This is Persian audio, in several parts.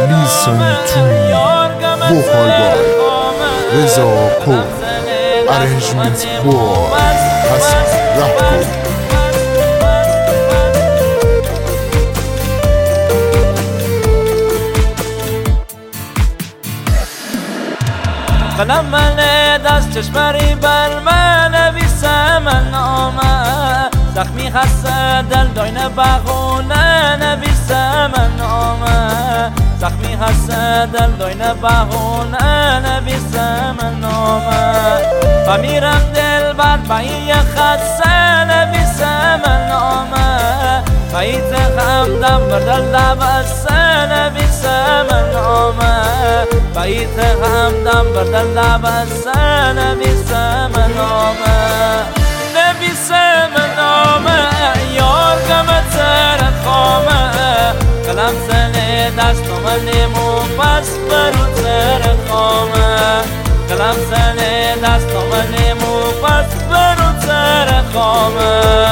Listen to me Vocal boy Reza Ko Arrangement boy Hassan Rahko قلم ماله دست چشمری بر من نویسم نامه زخمی خسته دل داینه بخونه نویسم نامه زخمی خسته دل داینه بخونه نویسم نامه و میرم دل بر بایی خسته نویسم نامه بایت خمدم بر دل لبسته نویسم نامه بایت خمدم بر دل لبسته نویسم نامه نویسم نامه یار قمتر خامه قلم زنه دست نمو پس برو تر خامه قلم زنه دست نمو پس برو تر خامه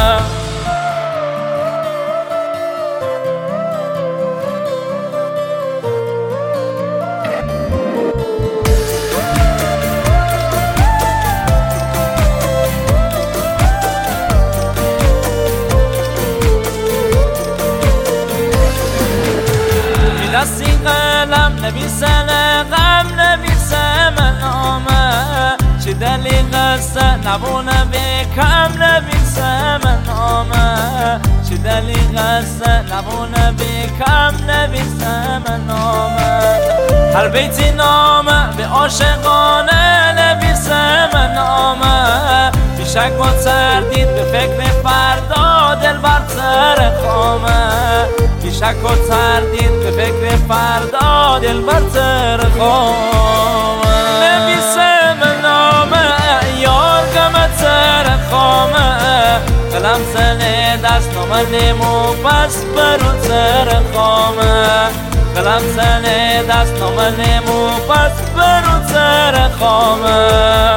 دستی قلم نویسن غم نویسم نامه چه دلی قصه نبونه بکم نویسم نامه چه دلی قصه نبونه بکم نویسم نامه هر بیتی نامه به عاشقانه نویسم نامه بیشک با تردید به فکر فردا دل برتر خامه بیشک و تردید به فکر فردا دل برتر خامه نویسم نامه یار قمتر خامه قلم زنه دست نمو پس برو تر خامه قلم زنه دست نمو پس برو تر خامه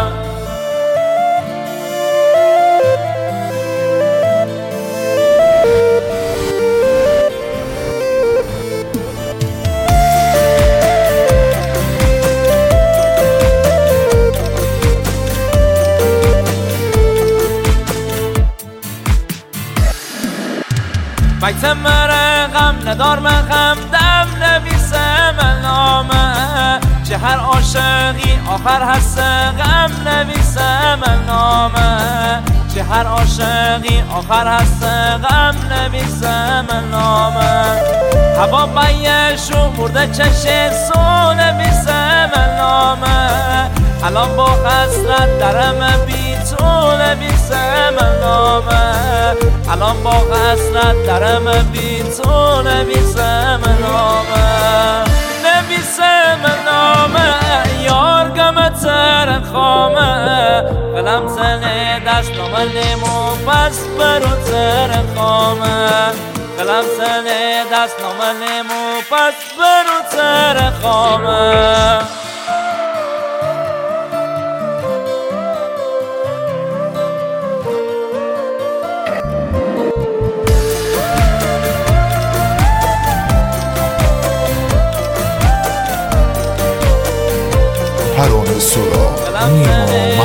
بیت مرقم ندار مخم دم نویسم نامه چه هر عاشقی آخر هست غم نویسم نامه چه هر عاشقی آخر هست غم نویسم نامه هوا بیشو مرده چشه سو نویسم نامه الان با حسرت درم بی تو نویسم نامه الان با حسرت درم بی تو نویسم نامه نویسم نامه یار قمتر خامه قلم زنه دست نمو پس برو تر خامه قلم زنه دست نمو پس برو تر خامه پروانه سراغ نیما